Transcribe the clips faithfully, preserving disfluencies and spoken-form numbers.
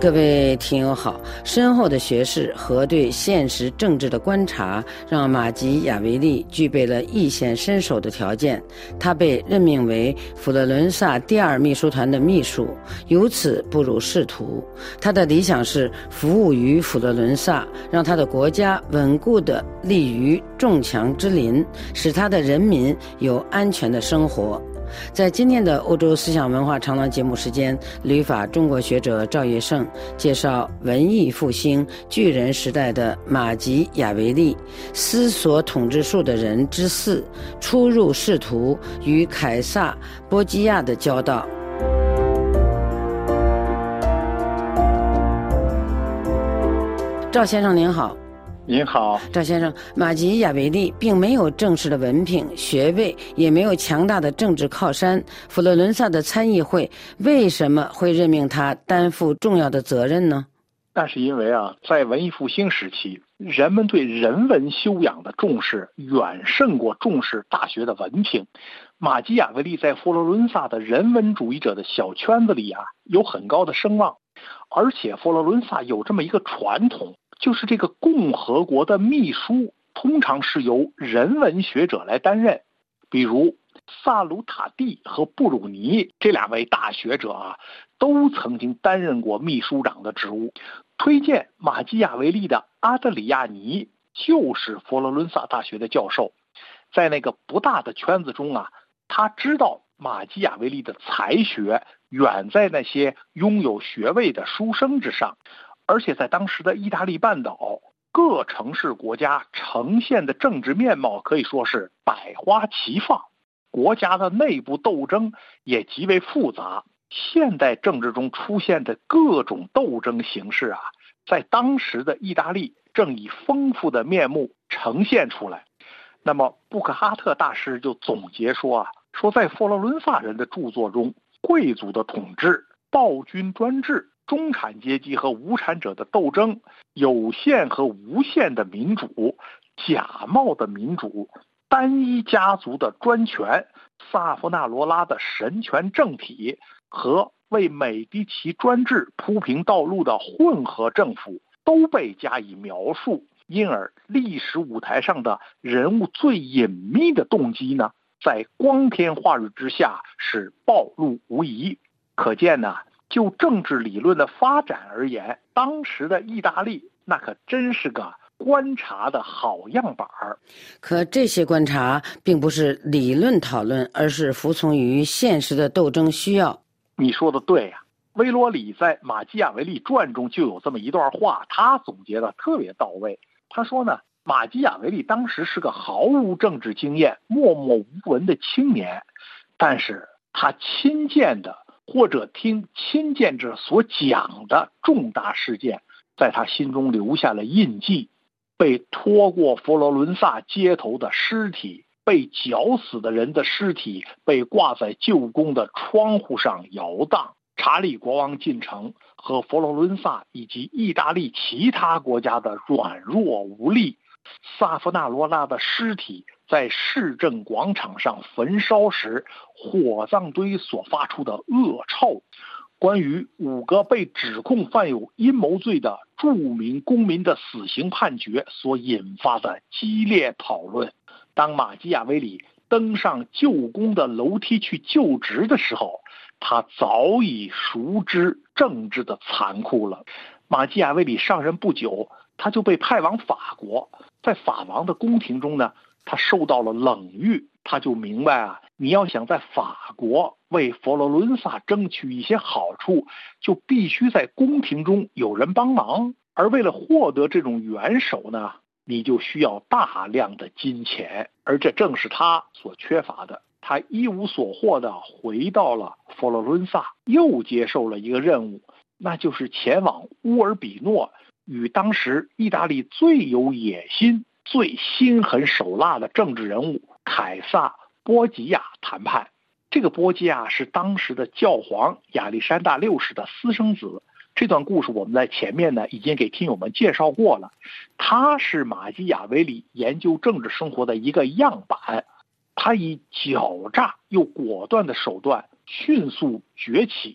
各位听友好，深厚的学识和对现实政治的观察，让马基雅维利具备了一显身手的条件。他被任命为佛罗伦萨第二秘书团的秘书，由此步入仕途。他的理想是服务于佛罗伦萨，让他的国家稳固地立于众强之林，使他的人民有安全的生活。在今天的欧洲思想文化长廊节目时间，旅法中国学者赵业胜介绍文艺复兴巨人时代的马基雅维利思索统治术的人之四，初入仕途与凯撒波基亚的交道。赵先生您好。 您好， 赵先生，马基雅维利并没有正式的文凭、学位，也没有强大的政治靠山。佛罗伦萨的参议会为什么会任命他担负重要的责任呢？ 那是因为啊，在文艺复兴时期，人们对人文修养的重视远胜过重视大学的文凭。马基雅维利在佛罗伦萨的人文主义者的小圈子里啊，有很高的声望，而且佛罗伦萨有这么一个传统。就是这个共和国的秘书通常是由人文学者来担任，比如萨鲁塔蒂和布鲁尼这两位大学者啊，都曾经担任过秘书长的职务。推荐马基雅维利的阿德里亚尼就是佛罗伦萨大学的教授，在那个不大的圈子中啊，他知道马基雅维利的才学远在那些拥有学位的书生之上。而且在当时的意大利半岛，各城市国家呈现的政治面貌可以说是百花齐放，国家的内部斗争也极为复杂。现代政治中出现的各种斗争形式啊，在当时的意大利正以丰富的面目呈现出来。那么布克哈特大师就总结说啊，说在佛罗伦萨人的著作中，贵族的统治、暴君专制、中产阶级和无产者的斗争，有限和无限的民主，假冒的民主，单一家族的专权，萨夫纳罗拉的神权政体和为美第奇专制铺平道路的混合政府都被加以描述。因而历史舞台上的人物最隐秘的动机呢，在光天化日之下是暴露无遗。可见呢，就政治理论的发展而言，当时的意大利那可真是个观察的好样板儿。 可这些观察并不是理论讨论，而是服从于现实的斗争需要。 你说的对呀、啊，威罗里在《马基雅维利传》中就有这么一段话，他总结的特别到位。他说呢，马基雅维利当时是个毫无政治经验、默默无闻的青年，但是他亲见的或者听亲见者所讲的重大事件，在他心中留下了印记。被拖过佛罗伦萨街头的尸体，被绞死的人的尸体被挂在旧宫的窗户上摇荡。查理国王进城和佛罗伦萨以及意大利其他国家的软弱无力，萨夫纳罗拉的尸体在市政广场上焚烧时，火葬堆所发出的恶臭，关于五个被指控犯有阴谋罪的著名公民的死刑判决所引发的激烈讨论。当马基雅维里登上旧宫的楼梯去就职的时候，他早已熟知政治的残酷了。马基雅维里上任不久，他就被派往法国，在法王的宫廷中呢，他受到了冷遇。他就明白啊，你要想在法国为佛罗伦萨争取一些好处，就必须在宫廷中有人帮忙。而为了获得这种援手呢，你就需要大量的金钱，而这正是他所缺乏的。他一无所获的回到了佛罗伦萨，又接受了一个任务，那就是前往乌尔比诺，与当时意大利最有野心、最心狠手辣的政治人物凯撒波吉亚谈判。这个波吉亚是当时的教皇亚历山大六世的私生子，这段故事我们在前面呢已经给听友们介绍过了。他是马基雅维里研究政治生活的一个样板，他以狡诈又果断的手段迅速崛起，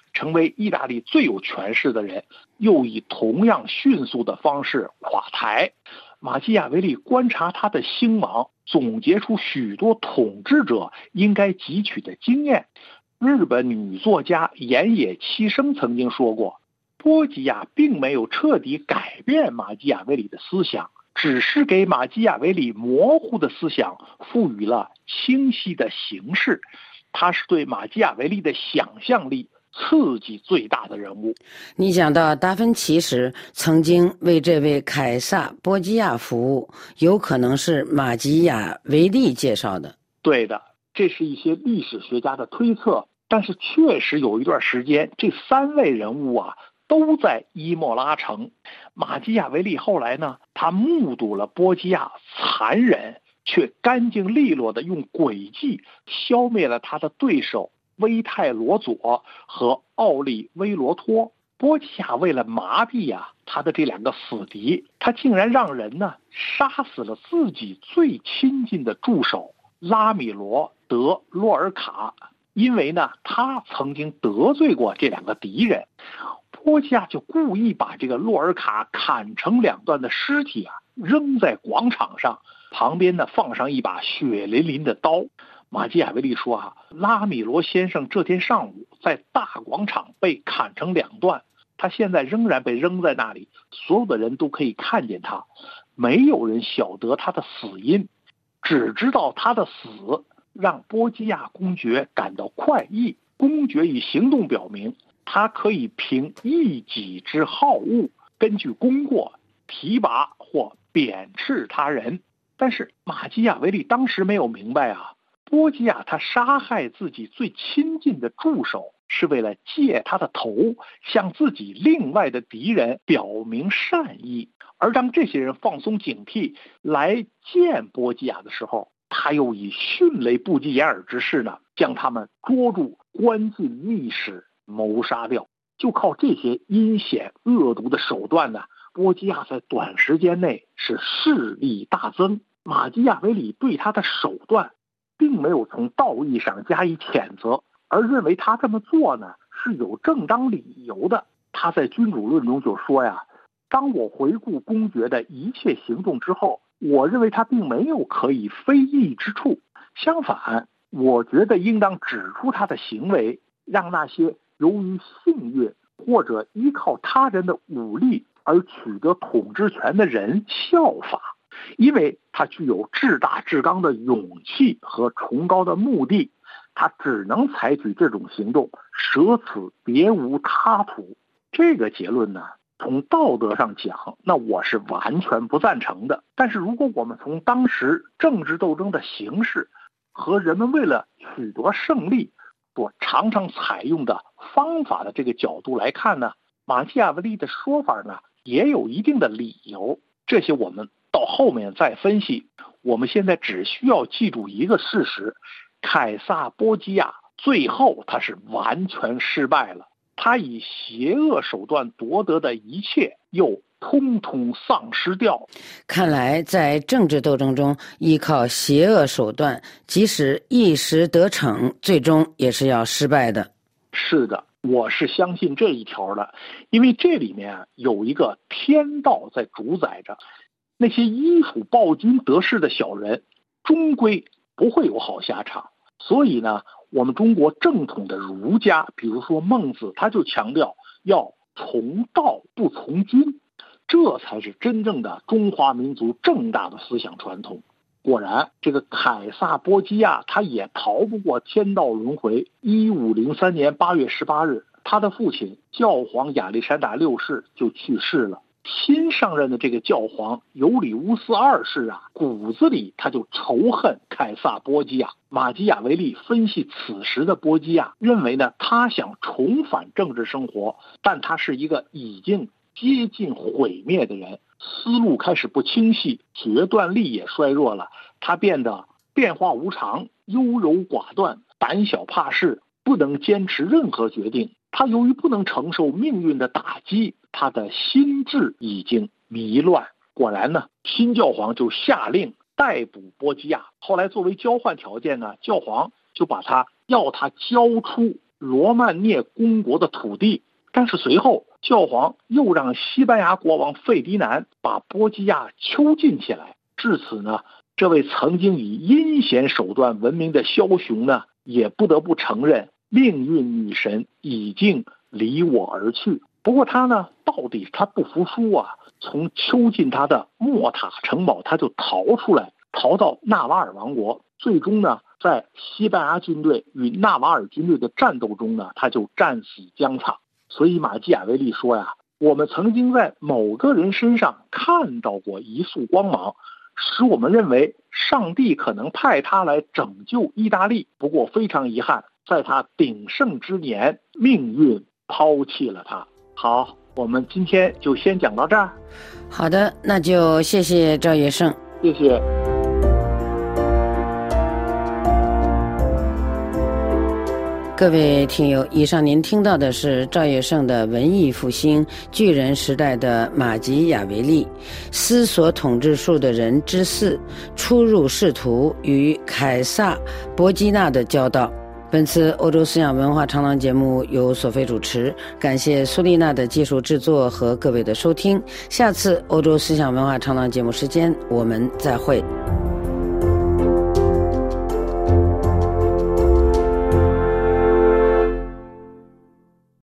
成为意大利最有权势的人，又以同样迅速的方式垮台。马基雅维利观察他的兴亡，总结出许多统治者应该汲取的经验。日本女作家岩野七生曾经说过，波吉亚并没有彻底改变马基雅维利的思想，只是给马基雅维利模糊的思想赋予了清晰的形式。他是对马基雅维利的想象力刺激最大的人物。 你讲到达芬奇时曾经为这位凯撒波基亚服务，有可能是马基雅维利介绍的。 对的，这是一些历史学家的推测，但是确实有一段时间这三位人物啊都在伊莫拉城。马基雅维利后来呢，他目睹了波基亚残忍却干净利落地用诡计消灭了他的对手威泰罗佐和奥利威罗托。波基亚为了麻痹啊他的这两个死敌，他竟然让人呢杀死了自己最亲近的助手拉米罗德洛尔卡，因为呢他曾经得罪过这两个敌人。波基亚就故意把这个洛尔卡砍成两段的尸体啊扔在广场上，旁边呢放上一把血淋淋的刀。马基雅维利说啊，拉米罗先生这天上午在大广场被砍成两段，他现在仍然被扔在那里，所有的人都可以看见他，没有人晓得他的死因，只知道他的死让波基亚公爵感到快意。公爵以行动表明，他可以凭一己之好恶，根据功过提拔或贬斥他人。但是马基雅维利当时没有明白啊，波基亚他杀害自己最亲近的助手，是为了借他的头向自己另外的敌人表明善意。而当这些人放松警惕来见波基亚的时候，他又以迅雷不及掩耳之势呢，将他们捉住，关进密室，谋杀掉。就靠这些阴险恶毒的手段呢，波基亚在短时间内是势力大增。马基雅维里对他的手段并没有从道义上加以谴责，而认为他这么做呢是有正当理由的。他在《君主论》中就说呀，当我回顾公爵的一切行动之后，我认为他并没有可以非议之处，相反，我觉得应当指出他的行为，让那些由于性欲或者依靠他人的武力而取得统治权的人效法，因为他具有至大至刚的勇气和崇高的目的，他只能采取这种行动，舍此别无他途。这个结论呢，从道德上讲，那我是完全不赞成的。但是如果我们从当时政治斗争的形式和人们为了取得胜利所常常采用的方法的这个角度来看呢，马基雅维利的说法呢也有一定的理由。这些我们到后面再分析。我们现在只需要记住一个事实，凯撒波基亚最后他是完全失败了，他以邪恶手段夺得的一切又通通丧失掉。 看来在政治斗争中依靠邪恶手段，即使一时得逞，最终也是要失败的。 是的，我是相信这一条的，因为这里面有一个天道在主宰着，那些依附暴君得势的小人终归不会有好下场。所以呢，我们中国正统的儒家，比如说孟子，他就强调要从道不从君，这才是真正的中华民族正大的思想传统。果然，这个凯撒波基亚他也逃不过天道轮回。一五零三年八月十八日，他的父亲教皇亚历山大六世就去世了。新上任的这个教皇尤里乌斯二世啊，骨子里他就仇恨凯撒波基亚。马基雅维利分析此时的波基亚，认为呢，他想重返政治生活，但他是一个已经接近毁灭的人，思路开始不清晰，决断力也衰弱了，他变得变化无常，优柔寡断，胆小怕事，不能坚持任何决定。他由于不能承受命运的打击，他的心智已经迷乱。果然呢，新教皇就下令逮捕波基亚。后来作为交换条件呢，教皇就把他要他交出罗曼涅公国的土地。但是随后教皇又让西班牙国王费迪南把波基亚囚禁起来。至此呢，这位曾经以阴险手段闻名的枭雄呢，也不得不承认命运女神已经离我而去。不过他呢，到底他不服输啊，从囚禁他的莫塔城堡他就逃出来，逃到纳瓦尔王国。最终呢，在西班牙军队与纳瓦尔军队的战斗中呢，他就战死疆场。所以马基雅维利说呀，我们曾经在某个人身上看到过一束光芒，使我们认为上帝可能派他来拯救意大利。不过非常遗憾，在他鼎盛之年，命运抛弃了他。好，我们今天就先讲到这儿。 好的，那就谢谢赵业胜。 谢谢。 各位听友，以上您听到的是赵业胜的文艺复兴巨人时代的马基雅维利思索统治术的人之四出入仕途与凯撒博基纳的交道。本次欧洲思想文化长廊节目由索菲主持，感谢苏丽娜的技术制作和各位的收听。下次欧洲思想文化长廊节目时间我们再会。